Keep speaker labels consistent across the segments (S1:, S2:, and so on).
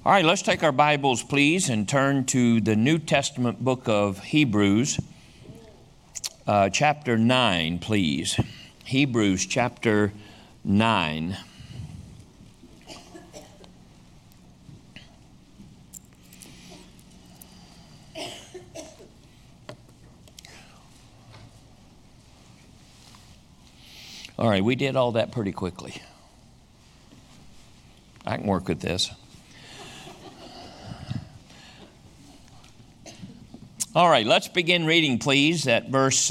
S1: All right, let's take our Bibles, please, and turn to the New Testament book of Hebrews, chapter 9, please. Hebrews chapter 9. All right, we did all that pretty quickly. I can work with this. All right, let's begin reading, please, at verse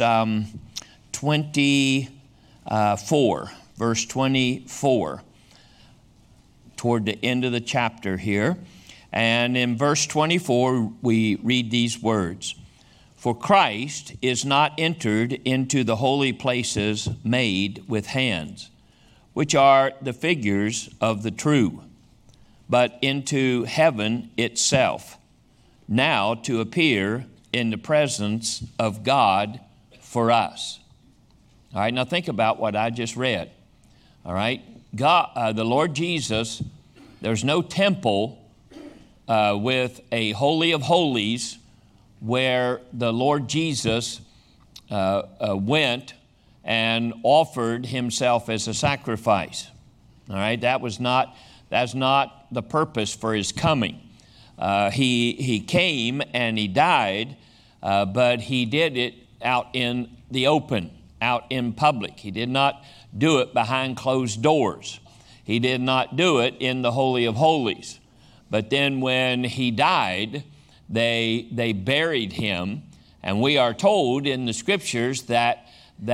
S1: 24. Verse 24, toward the end of the chapter here. And in verse 24, we read these words. For Christ is not entered into the holy places made with hands, which are the figures of the true, but into heaven itself, now to appear in the presence of God for us. All right, now think about what I just read. All right, God, the Lord Jesus, there's no temple with a holy of holies where the Lord Jesus went and offered himself as a sacrifice. All right, that's not the purpose for his coming. He came and he died, but he did it out in the open, out in public. He did not do it behind closed doors. He did not do it in the Holy of Holies. But then when he died, they buried him, and we are told in the Scriptures that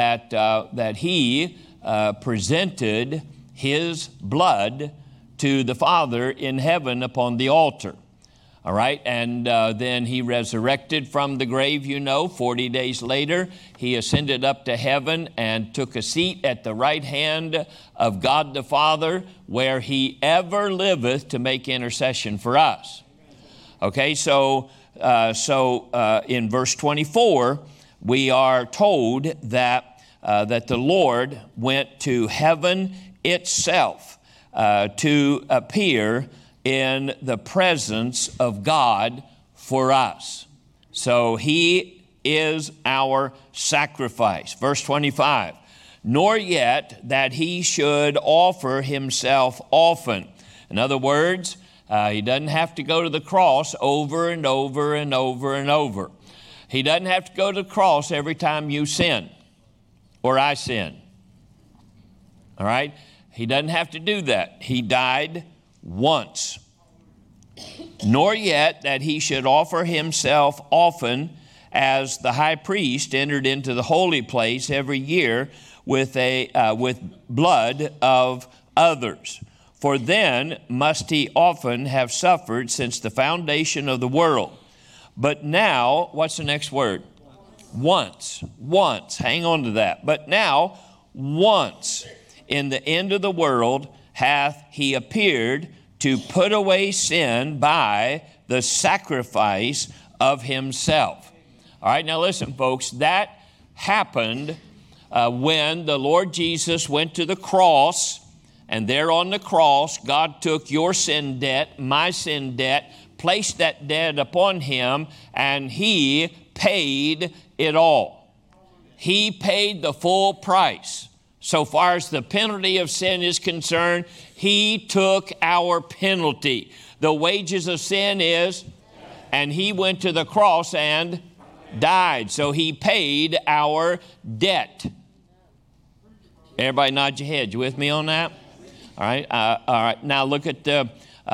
S1: he presented his blood to the Father in heaven upon the altar. All right, and then he resurrected from the grave, 40 days later. He ascended up to heaven and took a seat at the right hand of God the Father, where he ever liveth to make intercession for us. Okay, so in verse 24, we are told that the Lord went to heaven itself to appear in the presence of God for us. So he is our sacrifice. Verse 25, nor yet that he should offer himself often. In other words, he doesn't have to go to the cross over and over and over and over. He doesn't have to go to the cross every time you sin or I sin. All right? He doesn't have to do that. He died once. Nor yet that he should offer himself often, as the high priest entered into the holy place every year with blood of others. For then must he often have suffered since the foundation of the world. But now, what's the next word? Once. Hang on to that. But now, once in the end of the world hath he appeared to put away sin by the sacrifice of himself. All right, now listen, folks, that happened when the Lord Jesus went to the cross, and there on the cross, God took your sin debt, my sin debt, placed that debt upon him, and he paid it all. He paid the full price. So far as the penalty of sin is concerned, he took our penalty. The wages of sin is, and he went to the cross and died. So he paid our debt. Everybody nod your head. You with me on that? All right. All right. Now look at the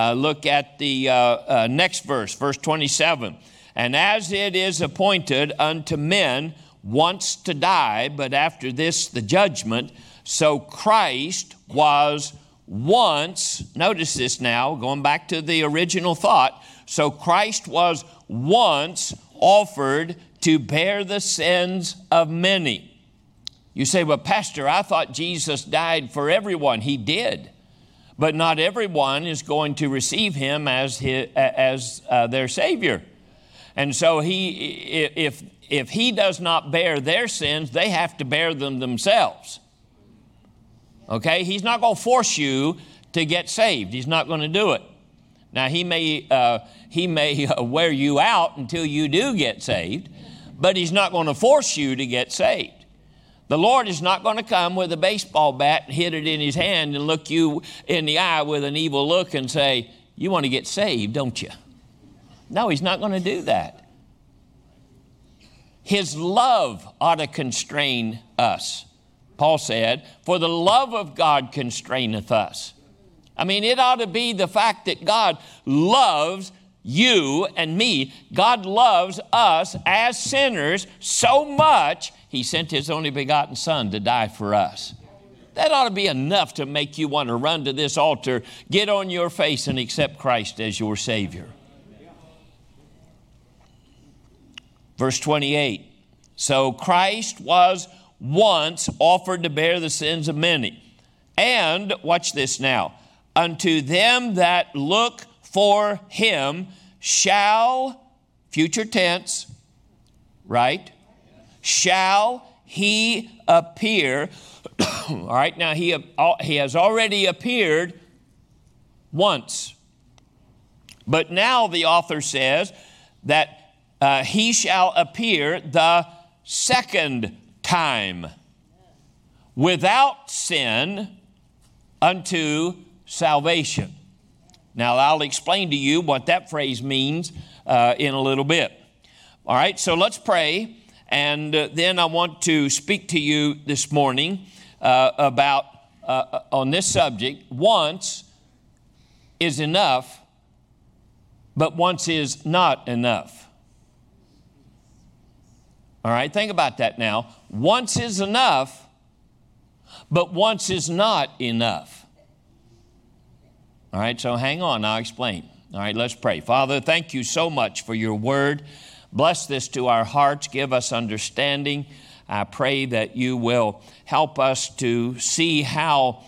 S1: next verse, verse 27. And as it is appointed unto men once to die, but after this the judgment, so Christ was once, notice this now, going back to the original thought, so Christ was once offered to bear the sins of many. You say, well, Pastor, I thought Jesus died for everyone. He did. But not everyone is going to receive him as their Savior. And so if he does not bear their sins, they have to bear them themselves. Okay? He's not going to force you to get saved. He's not going to do it. Now, he may wear you out until you do get saved, but he's not going to force you to get saved. The Lord is not going to come with a baseball bat and hit it in his hand and look you in the eye with an evil look and say, you want to get saved, don't you? No, he's not going to do that. His love ought to constrain us. Paul said, for the love of God constraineth us. I mean, it ought to be the fact that God loves you and me. God loves us as sinners so much, he sent his only begotten Son to die for us. That ought to be enough to make you want to run to this altar, get on your face, and accept Christ as your Savior. Verse 28, so Christ was once offered to bear the sins of many. And, watch this now, unto them that look for him shall, future tense, right? Shall he appear. All right, now he has already appeared once. But now the author says that he shall appear the second time without sin unto salvation. Now, I'll explain to you what that phrase means in a little bit. All right, so let's pray, and then I want to speak to you this morning about, on this subject, once is enough, but once is not enough. All right, think about that now. Once is enough, but once is not enough. All right, so hang on, I'll explain. All right, let's pray. Father, thank you so much for your word. Bless this to our hearts. Give us understanding. I pray that you will help us to see how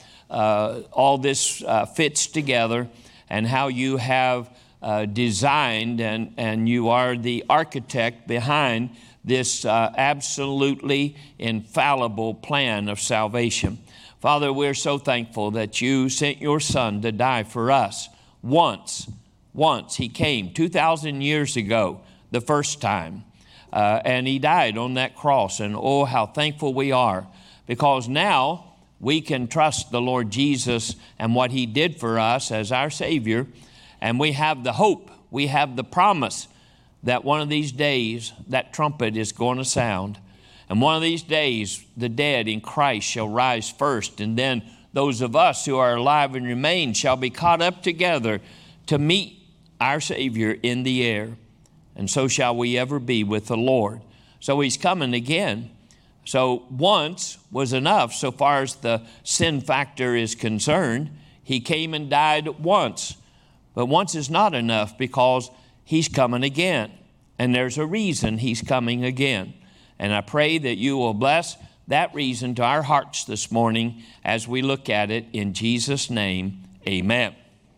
S1: all this fits together and how you have designed and you are the architect behind this absolutely infallible plan of salvation. Father, we're so thankful that you sent your Son to die for us once. He came 2,000 years ago, the first time, and he died on that cross. And oh, how thankful we are, because now we can trust the Lord Jesus and what he did for us as our Savior, and we have the hope, we have the promise that one of these days that trumpet is going to sound. And one of these days the dead in Christ shall rise first. And then those of us who are alive and remain shall be caught up together to meet our Savior in the air. And so shall we ever be with the Lord. So he's coming again. So once was enough so far as the sin factor is concerned. He came and died once. But once is not enough because he's coming again. And there's a reason he's coming again. And I pray that you will bless that reason to our hearts this morning as we look at it in Jesus' name. Amen.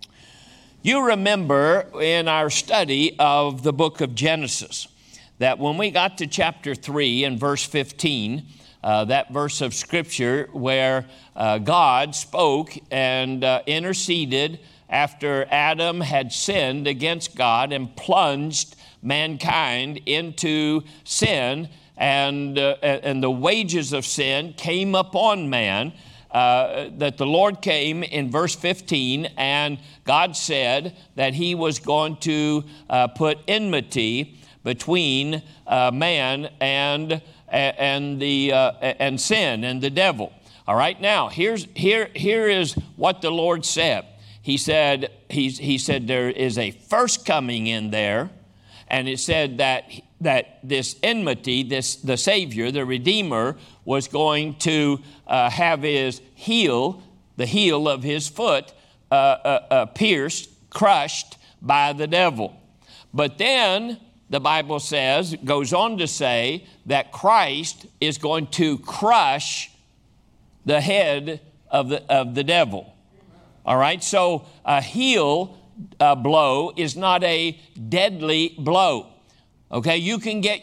S1: You remember in our study of the book of Genesis that when we got to chapter 3 and verse 15, that verse of Scripture where God spoke and interceded after Adam had sinned against God and plunged mankind into sin, and the wages of sin came upon man, that the Lord came in verse 15, and God said that he was going to put enmity between man and sin and the devil. All right, now here is what the Lord said. He said there is a first coming in there, and it said that this enmity, the Savior, the Redeemer, was going to have his heel, the heel of his foot, pierced, crushed by the devil. But then the Bible goes on to say that Christ is going to crush the head of the devil. All right, so a heel blow is not a deadly blow. Okay, you can get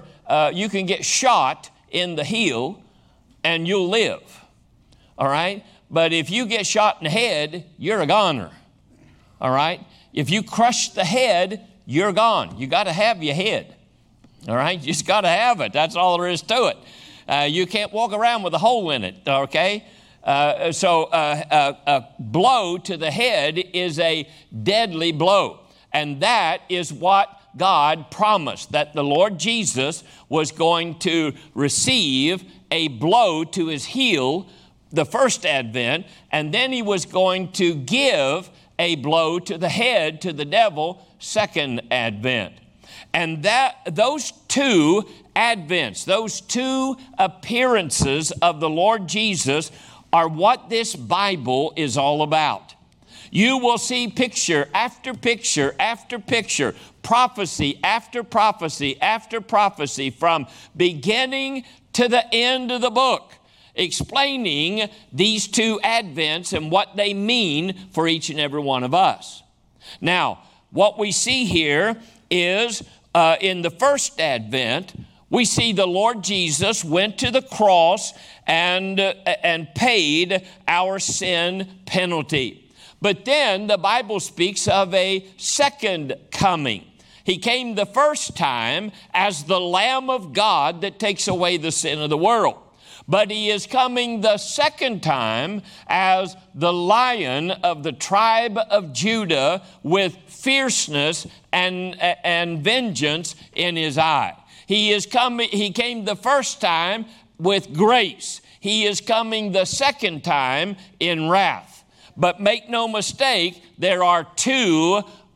S1: shot in the heel and you'll live. All right, but if you get shot in the head, you're a goner. All right, if you crush the head, you're gone. You got to have your head. All right? You just got to have it. That's all there is to it. You can't walk around with a hole in it, okay? So a blow to the head is a deadly blow. And that is what God promised, that the Lord Jesus was going to receive a blow to his heel, the first advent, and then he was going to give a blow to the head, to the devil, second advent. And those two advents, those two appearances of the Lord Jesus are what this Bible is all about. You will see picture after picture after picture, prophecy after prophecy after prophecy from beginning to the end of the book, explaining these two advents and what they mean for each and every one of us. Now, what we see here is in the first advent, we see the Lord Jesus went to the cross and paid our sin penalty. But then the Bible speaks of a second coming. He came the first time as the Lamb of God that takes away the sin of the world. But he is coming the second time as the Lion of the tribe of Judah with fierceness and vengeance in his eye. He came the first time with grace. He is coming the second time in wrath. But make no mistake, there are two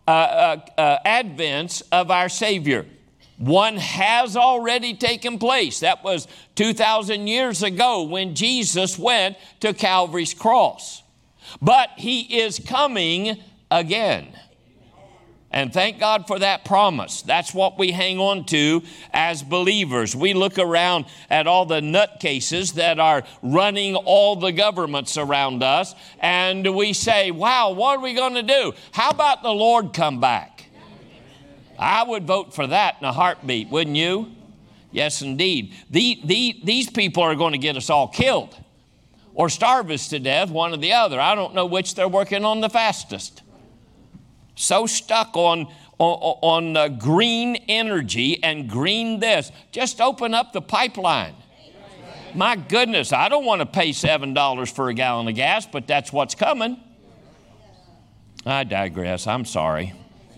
S1: advents of our Savior. One has already taken place. That was 2,000 years ago when Jesus went to Calvary's cross. But he is coming again. And thank God for that promise. That's what we hang on to as believers. We look around at all the nutcases that are running all the governments around us, and we say, wow, what are we going to do? How about the Lord come back? I would vote for that in a heartbeat, wouldn't you? Yes, indeed. These people are going to get us all killed or starve us to death, one or the other. I don't know which they're working on the fastest. So stuck on green energy and green this. Just open up the pipeline. My goodness, I don't want to pay $7 for a gallon of gas, but that's what's coming. I digress. I'm sorry.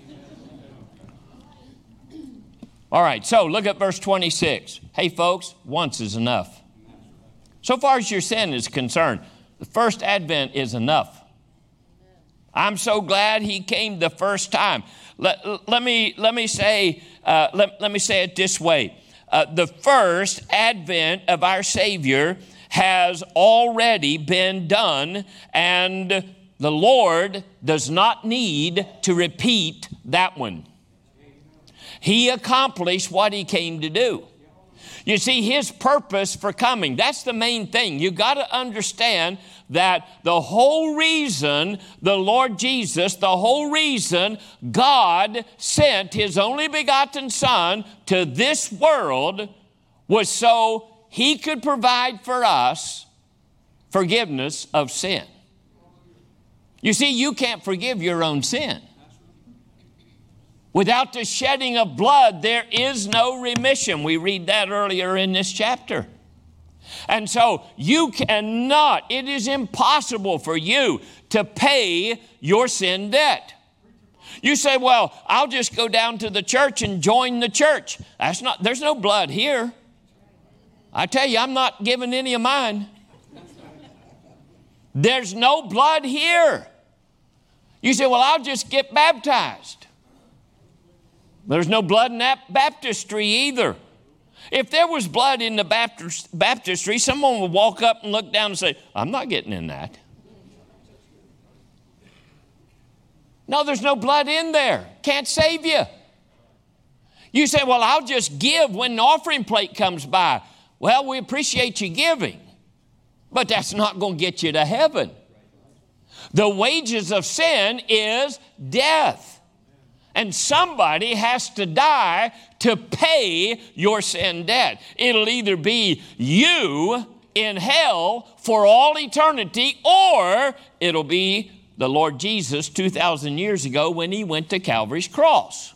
S1: All right, so look at verse 26. Hey, folks, once is enough. So far as your sin is concerned, the first advent is enough. I'm so glad he came the first time. Let me say it this way. The first advent of our Savior has already been done, and the Lord does not need to repeat that one. He accomplished what he came to do. You see, his purpose for coming, that's the main thing. You got to understand that the whole reason the Lord Jesus, the whole reason God sent his only begotten Son to this world was so he could provide for us forgiveness of sin. You see, you can't forgive your own sin. Without the shedding of blood, there is no remission. We read that earlier in this chapter. And so you cannot, it is impossible for you to pay your sin debt. You say, well, I'll just go down to the church and join the church. There's no blood here. I tell you, I'm not giving any of mine. There's no blood here. You say, well, I'll just get baptized. There's no blood in that baptistry either. If there was blood in the baptistry, someone would walk up and look down and say, I'm not getting in that. No, there's no blood in there. Can't save you. You say, well, I'll just give when the offering plate comes by. Well, we appreciate you giving, but that's not going to get you to heaven. The wages of sin is death. And somebody has to die to pay your sin debt. It'll either be you in hell for all eternity, or it'll be the Lord Jesus 2,000 years ago when he went to Calvary's cross.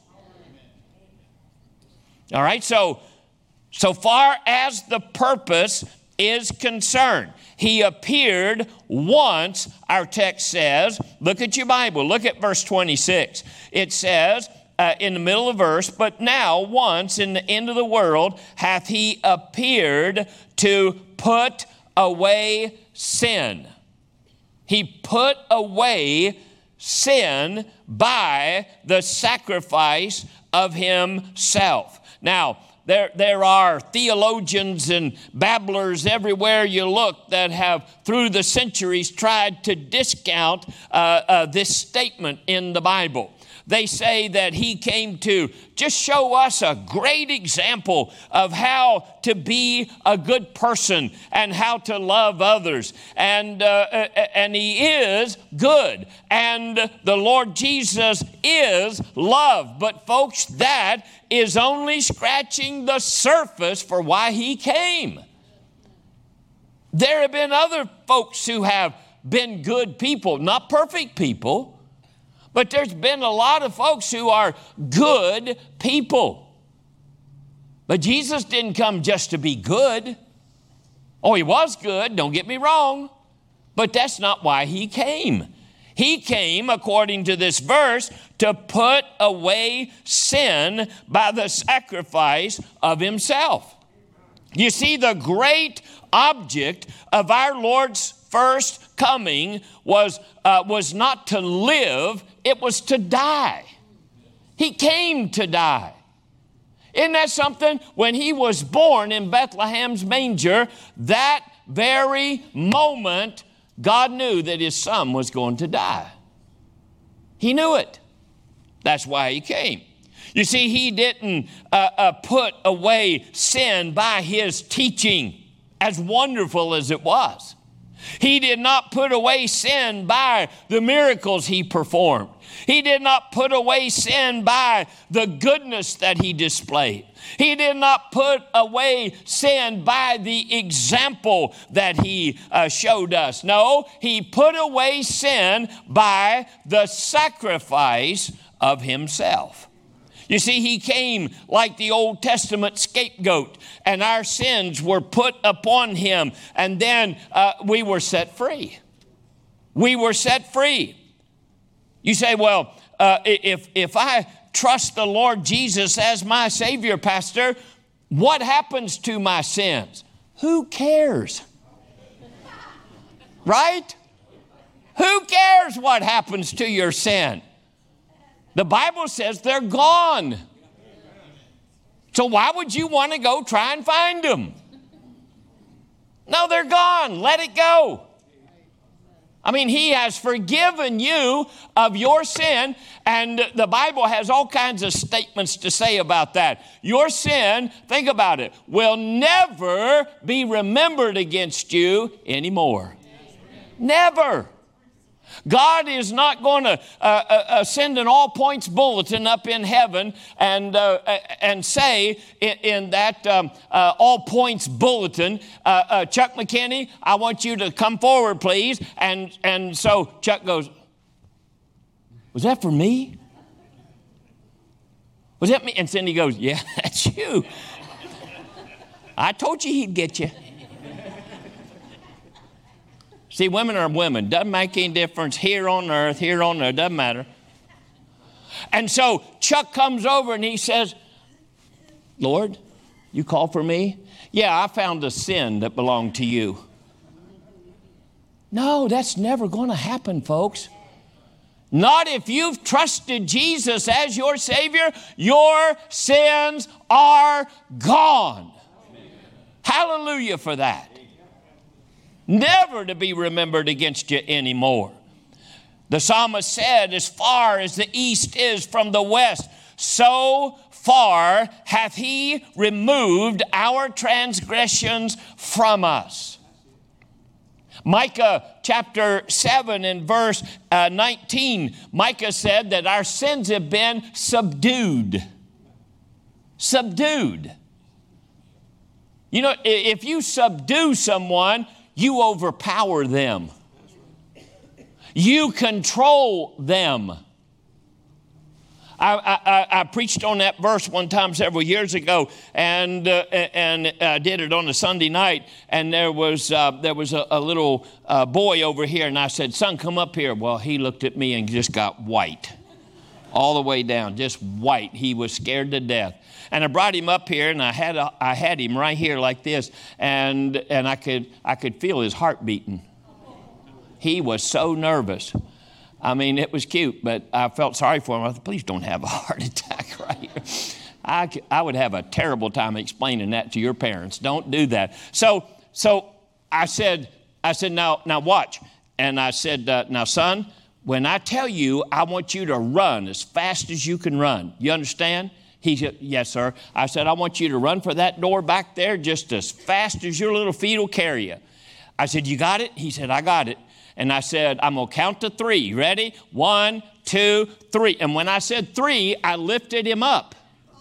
S1: All right, so far as the purpose is concerned, he appeared once, our text says. Look at your Bible. Look at verse 26. It says in the middle of the verse, but now once in the end of the world hath he appeared to put away sin. He put away sin by the sacrifice of himself. Now, there are theologians and babblers everywhere you look that have, through the centuries, tried to discount this statement in the Bible. They say that he came to just show us a great example of how to be a good person and how to love others. And he is good. And the Lord Jesus is love. But folks, that is only scratching the surface for why he came. There have been other folks who have been good people, not perfect people, but there's been a lot of folks who are good people. But Jesus didn't come just to be good. Oh, he was good, don't get me wrong. But that's not why he came. He came, according to this verse, to put away sin by the sacrifice of himself. You see, the great object of our Lord's first coming was not to live, it was to die. He came to die. Isn't that something? When he was born in Bethlehem's manger, that very moment, God knew that his son was going to die. He knew it. That's why he came. You see, he didn't put away sin by his teaching, as wonderful as it was. He did not put away sin by the miracles he performed. He did not put away sin by the goodness that he displayed. He did not put away sin by the example that he showed us. No, he put away sin by the sacrifice of himself. You see, he came like the Old Testament scapegoat, and our sins were put upon him, and then we were set free. We were set free. You say, well, if I trust the Lord Jesus as my Savior, Pastor, what happens to my sins? Who cares? Right? Who cares what happens to your sin? The Bible says they're gone. So why would you want to go try and find them? No, they're gone. Let it go. I mean, he has forgiven you of your sin, and the Bible has all kinds of statements to say about that. Your sin, think about it, will never be remembered against you anymore. Never. God is not going to send an all-points bulletin up in heaven and say in that all-points bulletin, Chuck McKinney, I want you to come forward, please. And so Chuck goes, was that for me? Was that me? And Cindy goes, yeah, that's you. I told you he'd get you. See, women are women. Doesn't make any difference here on earth, here on earth, doesn't matter. And so Chuck comes over and he says, Lord, you call for me? Yeah, I found a sin that belonged to you. No, that's never going to happen, folks. Not if you've trusted Jesus as your Savior. Your sins are gone. Amen. Hallelujah for that. Never to be remembered against you anymore. The psalmist said, as far as the east is from the west, so far hath he removed our transgressions from us. Micah chapter 7 and verse 19, Micah said that our sins have been subdued. Subdued. You know, if you subdue someone, you overpower them. You control them. I preached on that verse one time several years ago, and did it on a Sunday night. And there was a little boy over here, and I said, "Son, come up here." Well, he looked at me and just got white, all the way down, just white. He was scared to death. And I brought him up here, and I had him right here like this, and I could feel his heart beating. He was so nervous. I mean, it was cute, but I felt sorry for him. I thought, please don't have a heart attack right here. I would have a terrible time explaining that to your parents. Don't do that. So I said, now watch. And I said, now, son, when I tell you, I want you to run as fast as you can run. You understand? He said, yes, sir. I said, I want you to run for that door back there just as fast as your little feet will carry you. I said, you got it? He said, I got it. And I said, I'm going to count to 3. Ready? 1, 2, 3. And when I said 3, I lifted him up.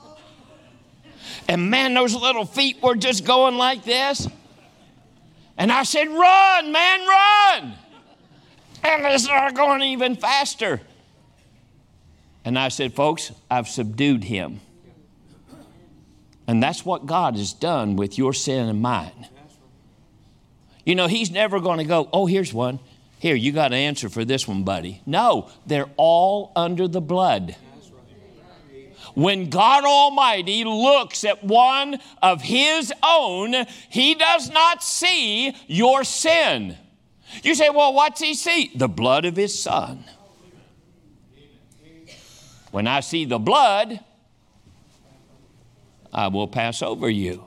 S1: And man, those little feet were just going like this. And I said, run, man, run. And they started going even faster. And I said, folks, I've subdued him. And that's what God has done with your sin and mine. You know, he's never going to go, oh, here's one. Here, you got an answer for this one, buddy. No, they're all under the blood. When God Almighty looks at one of his own, he does not see your sin. You say, well, what's he see? The blood of his son. When I see the blood, I will pass over you.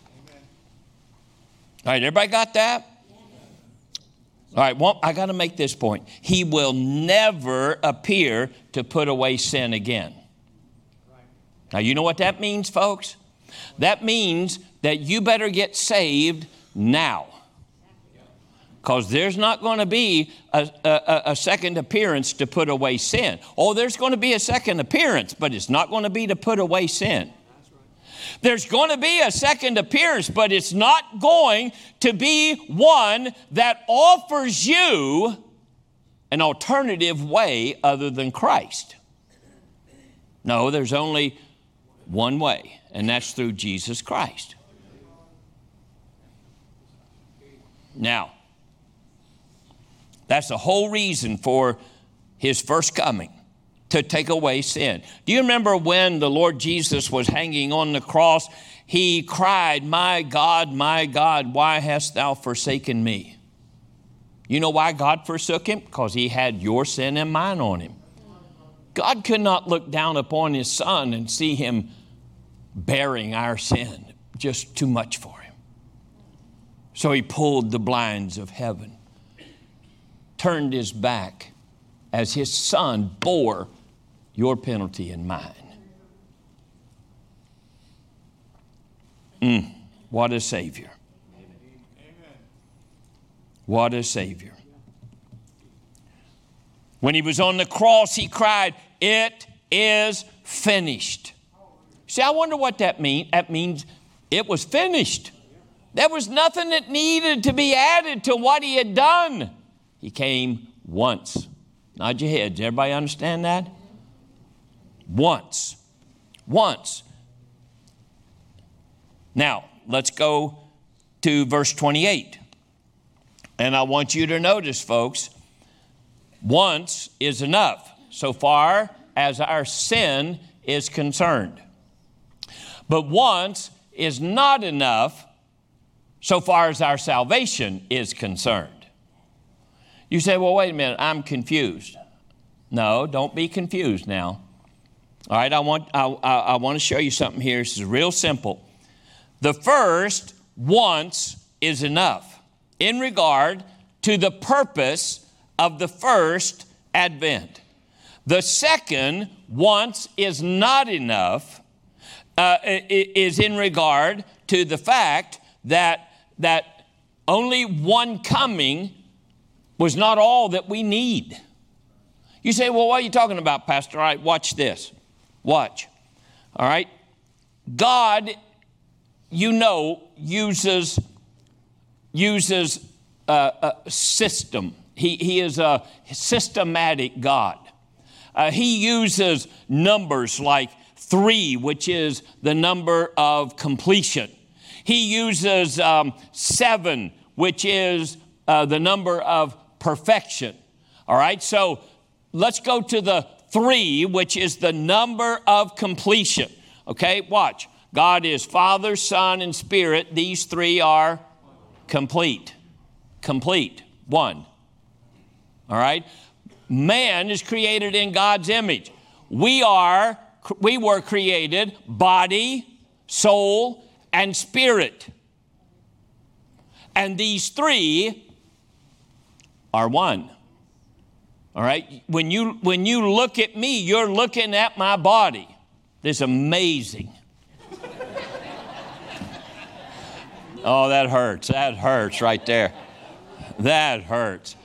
S1: All right, everybody got that? All right, well, I got to make this point. He will never appear to put away sin again. Now, you know what that means, folks? That means that you better get now. Because there's not going to be a second appearance to put away sin. Oh, there's going to be a second appearance, but it's not going to be to put away sin. There's going to be a second appearance, but it's not going to be one that offers you an alternative way other than Christ. No, there's only one way, and that's through Jesus Christ. Now, that's the whole reason for his first coming, to take away sin. Do you remember when the Lord Jesus was hanging on the cross? He cried, my God, why hast thou forsaken me? You know why God forsook him? Because he had your sin and mine on him. God could not look down upon his son and see him bearing our sin. Just too much for him. So he pulled the blinds of heaven, turned his back as his son bore your penalty and mine. What a Savior. What a Savior. When he was on the cross, he cried, it is finished. See, I wonder what that means. That means it was finished. There was nothing that needed to be added to what he had done. He came once. Nod your heads. Everybody understand that? Once. Now, let's go to verse 28. And I want you to notice, folks, once is enough so far as our sin is concerned. But once is not enough so far as our salvation is concerned. You say, well, wait a minute, I'm confused. No, don't be confused now. All right, I want to show you something here. This is real simple. The first once is enough in regard to the purpose of the first advent. The second once is not enough is in regard to the fact that only one coming was not all that we need. You say, well, what are you talking about, Pastor? All right, watch this. Watch. All right. God, uses a system He is a systematic God. He uses numbers like 3, which is the number of completion. He uses 7, which is the number of perfection. All right, so let's go to the 3, which is the number of completion. Okay, watch. God is Father, Son, and Spirit. These 3 are complete. Complete. 1. All right? Man is created in God's image. We were created body, soul, and spirit. And these 3 are 1. All right? When you look at me, you're looking at my body. This is amazing. Oh, that hurts. That hurts right there. That hurts.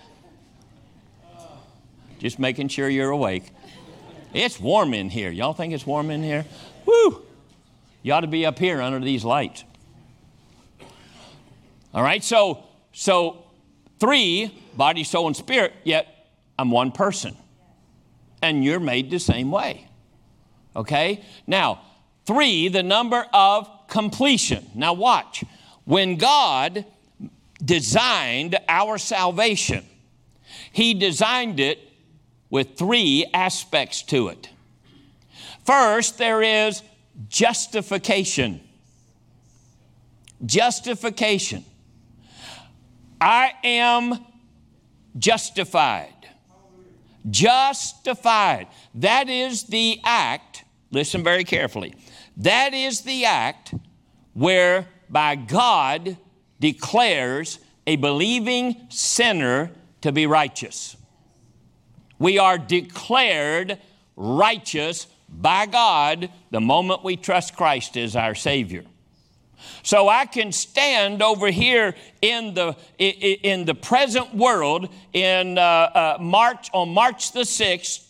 S1: Just making sure you're awake. It's warm in here. Y'all think it's warm in here? Woo! You ought to be up here under these lights. All right, so 3, body, soul, and spirit, yet I'm one person. And you're made the same way. Okay? Now, 3, the number of completion. Now watch. When God designed our salvation, He designed it with 3 aspects to it. First, there is justification. Justification. I am justified. Justified. That is the act, listen very carefully, that is the act whereby God declares a believing sinner to be righteous. We are declared righteous by God the moment we trust Christ as our Savior. So I can stand over here in the present world on March the 6th,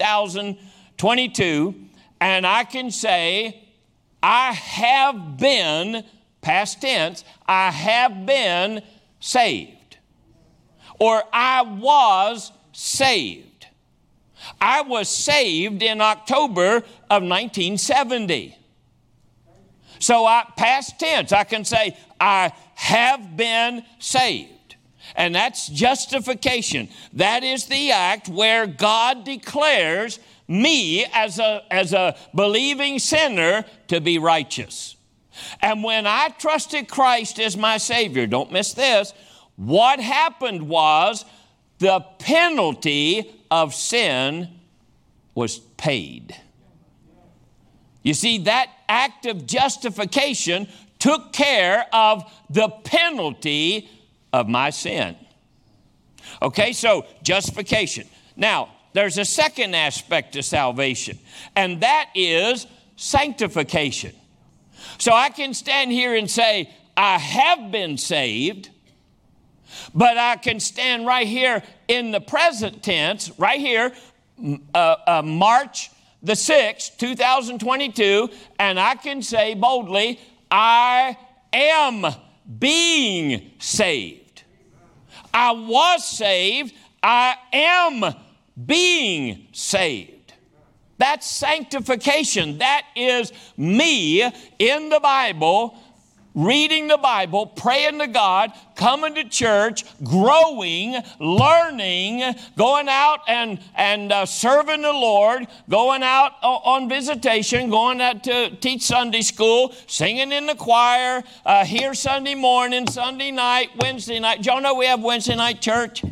S1: 2022, and I can say, I have been, past tense, I have been saved. Or I was saved. I was saved in October of 1970. So past tense, I can say, I have been saved. And that's justification. That is the act where God declares me as a believing sinner to be righteous. And when I trusted Christ as my Savior, don't miss this, what happened was the penalty of sin was paid. You see, that act of justification took care of the penalty of my sin. Okay, so justification. Now, there's a second aspect to salvation, and that is sanctification. So I can stand here and say, I have been saved, but I can stand right here in the present tense, right here, March the 6th, 2022, and I can say boldly, I am being saved. I was saved. I am being saved. That's sanctification. That is me in the Bible, reading the Bible, praying to God, coming to church, growing, learning, going out and serving the Lord, going out on visitation, going out to teach Sunday school, singing in the choir, here Sunday morning, Sunday night, Wednesday night. Do y'all know we have Wednesday night church?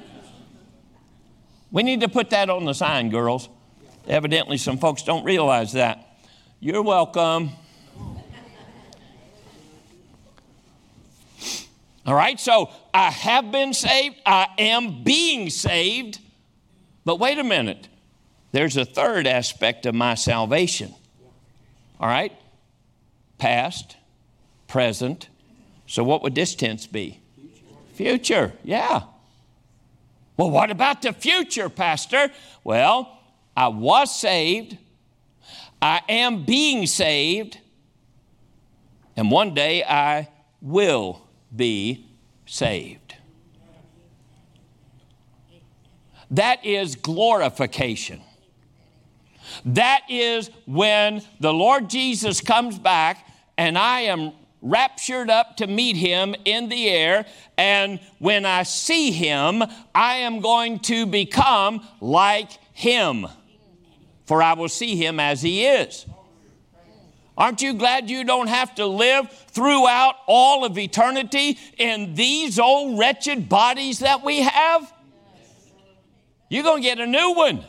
S1: We need to put that on the sign, girls. Evidently, some folks don't realize that. You're welcome. All right, so I have been saved. I am being saved. But wait a minute. There's a third aspect of my salvation. All right? Past, present. So what would this tense be? Future, yeah. Well, what about the future, Pastor? Well, I was saved. I am being saved. And one day I will be saved. That is glorification. That is when the Lord Jesus comes back and I am raptured up to meet him in the air. And when I see him, I am going to become like him, for I will see him as he is. Aren't you glad you don't have to live throughout all of eternity in these old wretched bodies that we have? You're going to get a new one.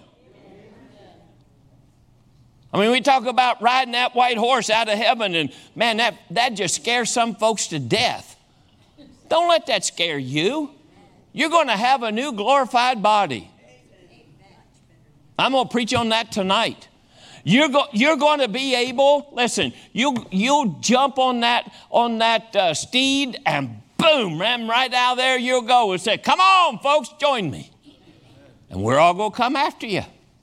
S1: I mean, we talk about riding that white horse out of heaven, and man, that just scares some folks to death. Don't let that scare you. You're going to have a new glorified body. I'm going to preach on that tonight. You're going to be able, listen, you'll jump on that steed and boom, ram right out there you'll go and say, come on, folks, join me. And we're all going to come after you.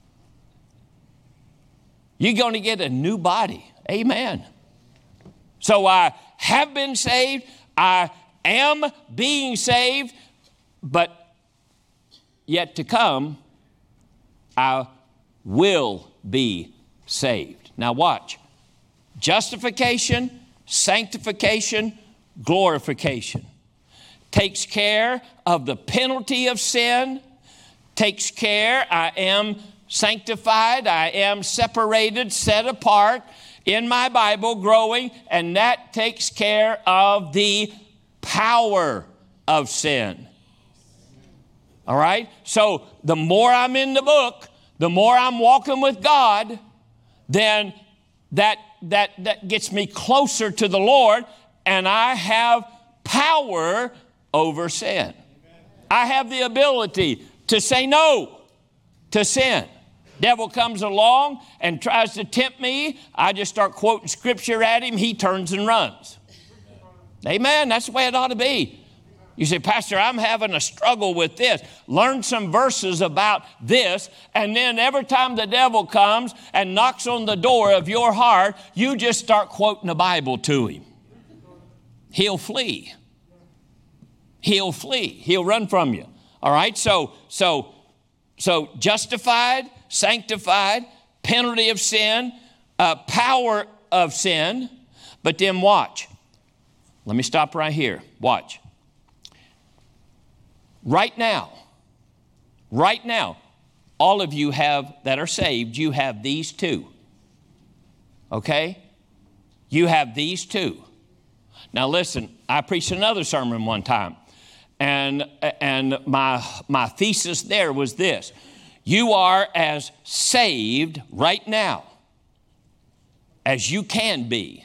S1: You're going to get a new body. Amen. So I have been saved. I am being saved. But yet to come, I will be saved. Now watch. Justification, sanctification, glorification. Takes care of the penalty of sin. Takes care, I am sanctified, I am separated, set apart in my Bible, growing, and that takes care of the power of sin. All right? So the more I'm in the book, the more I'm walking with God, then that gets me closer to the Lord, and I have power over sin. I have the ability to say no to sin. Devil comes along and tries to tempt me. I just start quoting scripture at him. He turns and runs. Amen. That's the way it ought to be. You say, Pastor, I'm having a struggle with this. Learn some verses about this, and then every time the devil comes and knocks on the door of your heart, you just start quoting the Bible to him. He'll flee. He'll flee. He'll run from you. All right? So justified, sanctified, penalty of sin, power of sin. But then watch. Let me stop right here. Watch. Right now, all of you that are saved, you have these two. Okay? You have these two. Now listen, I preached another sermon one time, and my thesis there was this. You are as saved right now as you can be,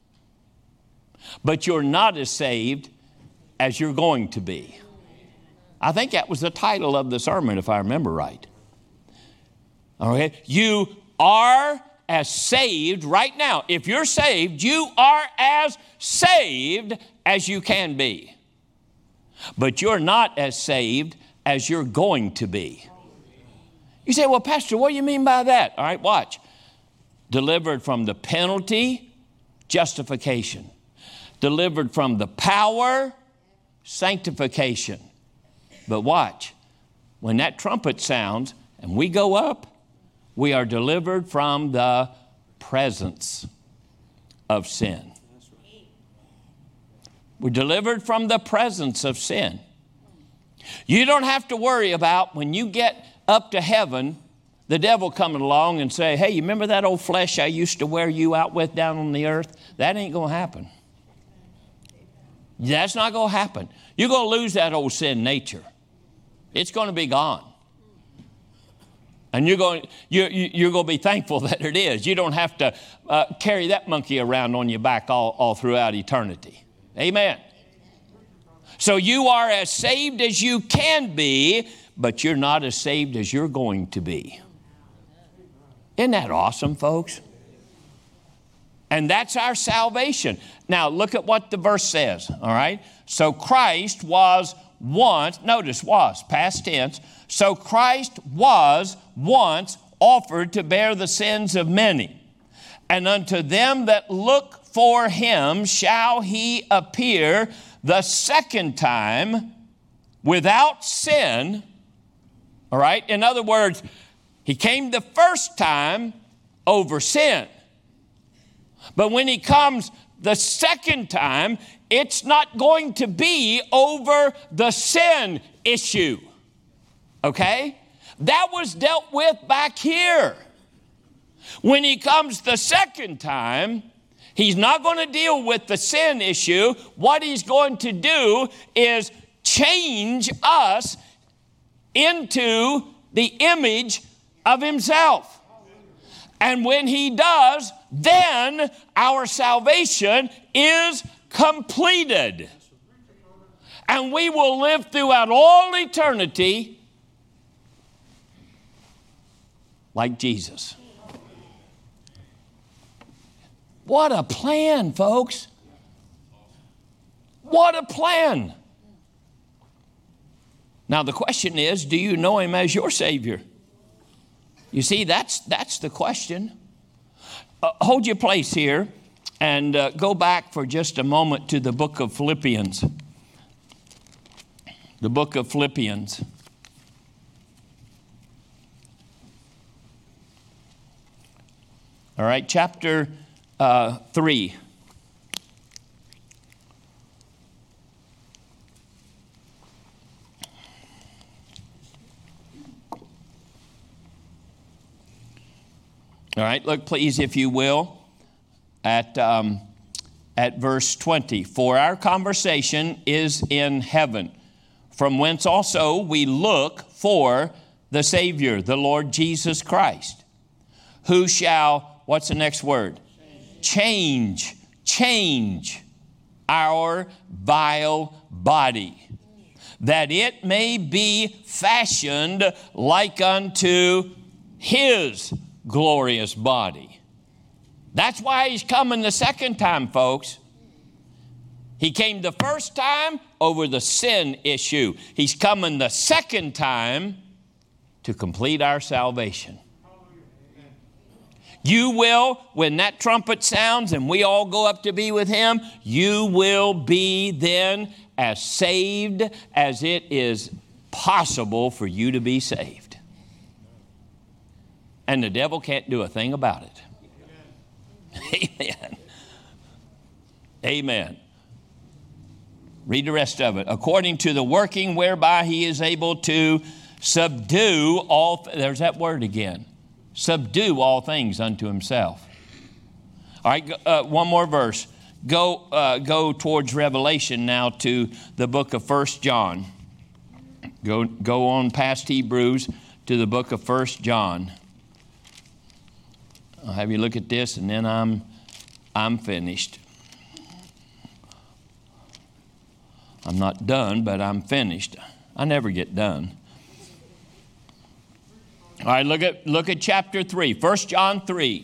S1: but you're not as saved as you're going to be. I think that was the title of the sermon, if I remember right. Okay, you are as saved right now. If you're saved, you are as saved as you can be. But you're not as saved as you're going to be. You say, well, Pastor, what do you mean by that? All right, watch. Delivered from the penalty, justification. Delivered from the power, sanctification. But watch, when that trumpet sounds and we go up, we are delivered from the presence of sin. We're delivered from the presence of sin. You don't have to worry about when you get up to heaven, the devil coming along and say, hey, you remember that old flesh I used to wear you out with down on the earth? That ain't going to happen. That's not going to happen. You're going to lose that old sin nature. It's going to be gone. And you're going to be thankful that it is. You don't have to carry that monkey around on your back all throughout eternity. Amen. So you are as saved as you can be, but you're not as saved as you're going to be. Isn't that awesome, folks? And that's our salvation. Now, look at what the verse says, all right? So Christ was once, notice was, past tense. So Christ was once offered to bear the sins of many. And unto them that look for him shall he appear the second time without sin All right? In other words, he came the first time over sin. But when he comes the second time, it's not going to be over the sin issue. Okay? That was dealt with back here. When he comes the second time, he's not going to deal with the sin issue. What he's going to do is change us into the image of himself. And when he does, then our salvation is completed. And we will live throughout all eternity like Jesus. What a plan, folks. What a plan. Now the question is, do you know him as your Savior? You see, that's the question. Hold your place here and go back for just a moment to the book of Philippians. The book of Philippians. All right, chapter 3. All right, look, please, if you will, at verse 20. For our conversation is in heaven, from whence also we look for the Savior, the Lord Jesus Christ, who shall, what's the next word? Change our vile body, that it may be fashioned like unto his glorious body. That's why he's coming the second time, folks. He came the first time over the sin issue. He's coming the second time to complete our salvation. You will, when that trumpet sounds and we all go up to be with him, you will be then as saved as it is possible for you to be saved. And the devil can't do a thing about it. Amen. Amen. Read the rest of it. According to the working whereby he is able to subdue all, there's that word again. Subdue all things unto himself. All right, one more verse. Go towards Revelation now to the book of 1 John. Go on past Hebrews to the book of 1 John. I'll have you look at this, and then I'm finished. I'm not done, but I'm finished. I never get done. All right, look at chapter 3, 1 John 3.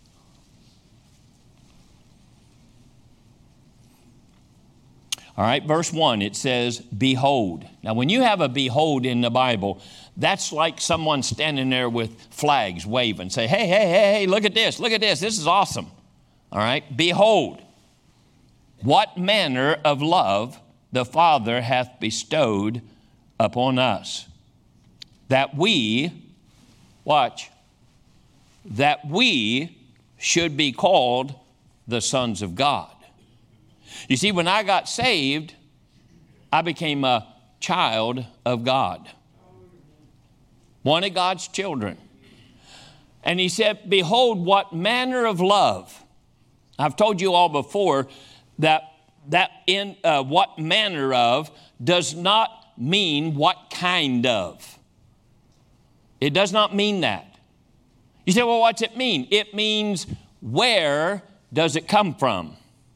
S1: All right, verse 1, it says, behold. Now, when you have a behold in the Bible, that's like someone standing there with flags waving, say, hey, look at this, this is awesome. All right, behold, what manner of love the Father hath bestowed upon us, that we, watch, that we should be called the sons of God. You see, when I got saved, I became a child of God. One of God's children. And he said, behold, what manner of love. I've told you all before that in what manner of does not mean what kind of. It does not mean that. You say, well, what's it mean? It means where does it come from?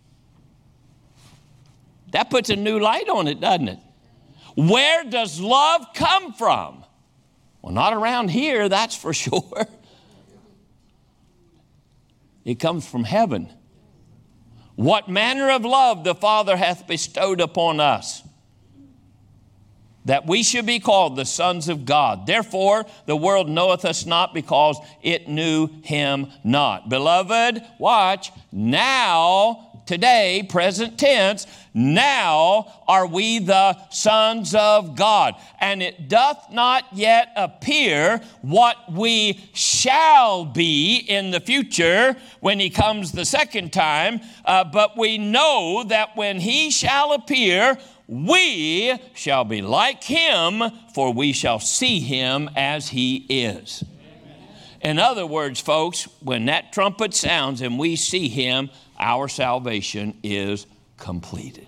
S1: That puts a new light on it, doesn't it? Where does love come from? Well, not around here, that's for sure. It comes from heaven. What manner of love the Father hath bestowed upon us, that we should be called the sons of God. Therefore, the world knoweth us not, because it knew him not. Beloved, watch, now today, present tense, now are we the sons of God. And it doth not yet appear what we shall be in the future when he comes the second time, but we know that when he shall appear, we shall be like him, for we shall see him as he is. In other words, folks, when that trumpet sounds and we see him, our salvation is completed.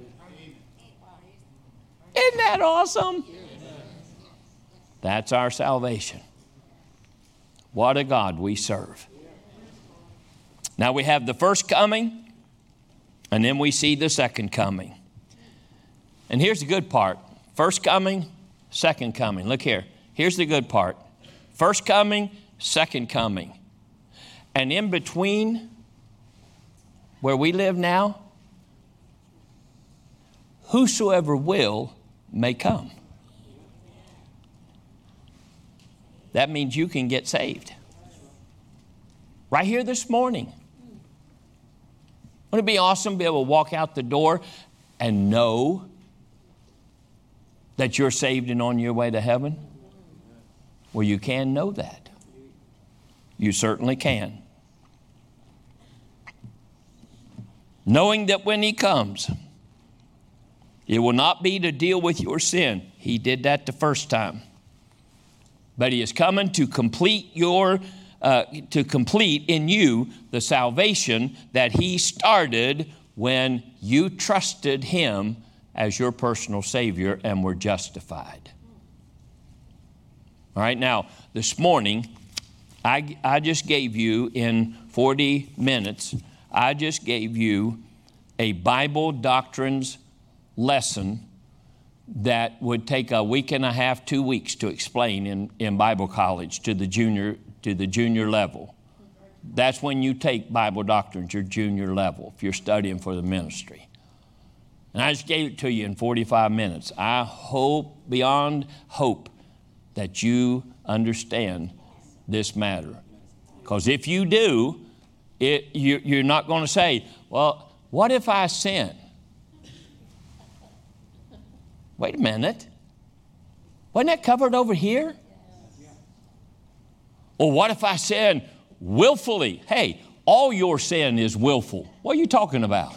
S1: Isn't that awesome? That's our salvation. What a God we serve. Now we have the first coming, and then we see the second coming. And here's the good part. First coming, second coming. Look here. Here's the good part. First coming, second coming. And in between where we live now, whosoever will may come. That means you can get saved. Right here this morning. Wouldn't it be awesome to be able to walk out the door and know that you're saved and on your way to heaven? Well, you can know that. You certainly can. Knowing that when he comes, it will not be to deal with your sin. He did that the first time. But he is coming to complete in you the salvation that he started when you trusted him as your personal Savior and were justified. All right, now, this morning, I just gave you in 40 minutes, I just gave you a Bible doctrines lesson that would take a week and a half, 2 weeks to explain in Bible college to the junior level. That's when you take Bible doctrines, your junior level, if you're studying for the ministry. And I just gave it to you in 45 minutes. I hope, beyond hope, that you understand this matter. Because if you do, you're not going to say, well, what if I sin? Wait a minute. Wasn't that covered over here? Or what if I sin willfully? Hey, all your sin is willful. What are you talking about?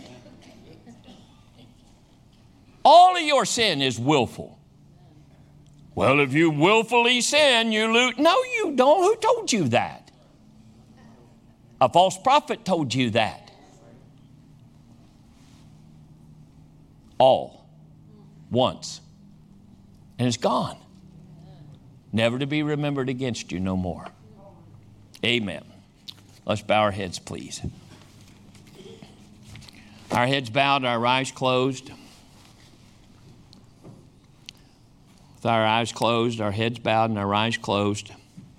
S1: All of your sin is willful. Well, if you willfully sin, you lose. No, you don't. Who told you that? A false prophet told you that. All. Once. And it's gone. Never to be remembered against you no more. Amen. Let's bow our heads, please. Our heads bowed, our eyes closed. With our eyes closed, our heads bowed, and our eyes closed,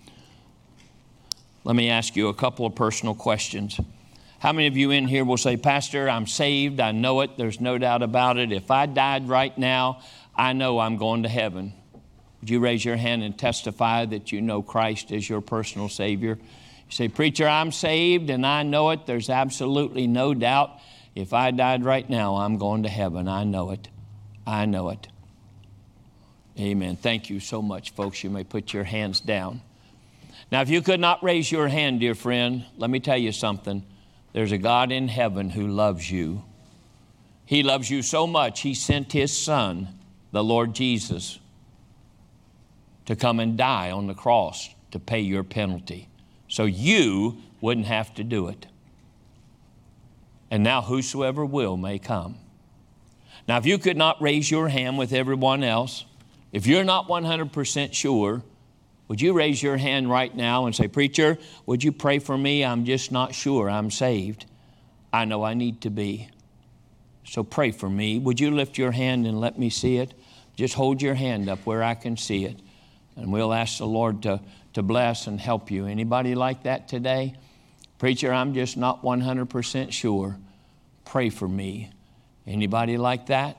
S1: let me ask you a couple of personal questions. How many of you in here will say, Pastor, I'm saved, I know it, there's no doubt about it. If I died right now, I know I'm going to heaven. Would you raise your hand and testify that you know Christ as your personal Savior? You say, Preacher, I'm saved and I know it. There's absolutely no doubt. If I died right now, I'm going to heaven. I know it. I know it. Amen. Thank you so much, folks. You may put your hands down. Now, if you could not raise your hand, dear friend, let me tell you something. There's a God in heaven who loves you. He loves you so much, he sent his Son, the Lord Jesus, to come and die on the cross to pay your penalty so you wouldn't have to do it. And now whosoever will may come. Now, if you could not raise your hand with everyone else, if you're not 100% sure, would you raise your hand right now and say, Preacher, would you pray for me? I'm just not sure I'm saved. I know I need to be. So pray for me. Would you lift your hand and let me see it? Just hold your hand up where I can see it. And we'll ask the Lord to bless and help you. Anybody like that today? Preacher, I'm just not 100% sure. Pray for me. Anybody like that?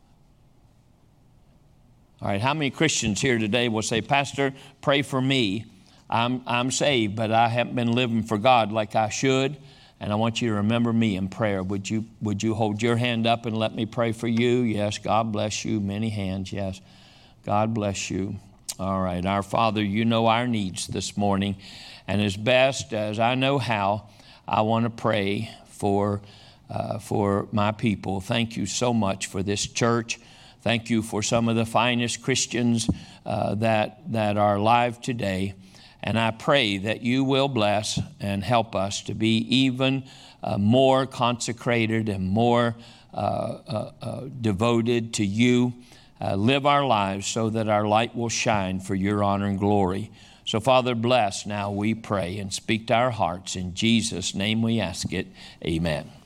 S1: All right, how many Christians here today will say, Pastor, pray for me. I'm saved, but I haven't been living for God like I should. And I want you to remember me in prayer. Would you hold your hand up and let me pray for you? Yes, God bless you. Many hands, yes. God bless you. All right. Our Father, you know our needs this morning. And as best as I know how, I want to pray for my people. Thank you so much for this church. Thank you for some of the finest Christians that are alive today. And I pray that you will bless and help us to be even more consecrated and more devoted to you. Live our lives so that our light will shine for your honor and glory. So, Father, bless now, we pray, and speak to our hearts. In Jesus' name we ask it. Amen.